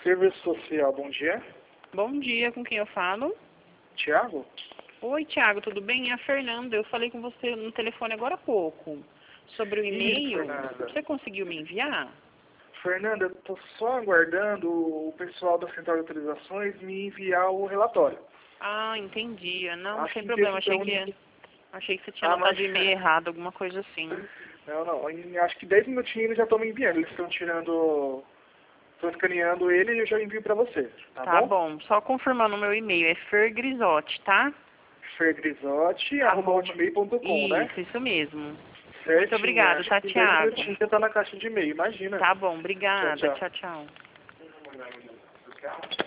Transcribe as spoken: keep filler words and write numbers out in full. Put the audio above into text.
Serviço Social, bom dia. Bom dia, com quem eu falo? Tiago? Oi, Tiago, tudo bem? É a Fernanda. Eu falei com você no telefone agora há pouco sobre o e-mail. Fernanda. Você conseguiu me enviar? Fernanda, eu estou só aguardando o pessoal da Central de Autorizações me enviar o relatório. Ah, entendi. Não, Acho sem que problema. esse é Achei o que, único- achei que você tinha Ah, anotado mas- o e-mail errado, alguma coisa assim. Não, não. Em, acho que dez minutinhos eles já estão me enviando. Eles estão tirando... Estão escaneando ele e eu já envio para você. Tá, Tá bom? bom. Só confirmando o meu e-mail. É fergrisotti, tá? fergrisotti arroba hotmail ponto com, né? Isso, isso mesmo. Certinho. Muito obrigada, Acho tá, que em dez Tiago? minutinhos já tá na caixa de e-mail, imagina. Tá bom, obrigada. Tchau, Tchau, tchau. tchau.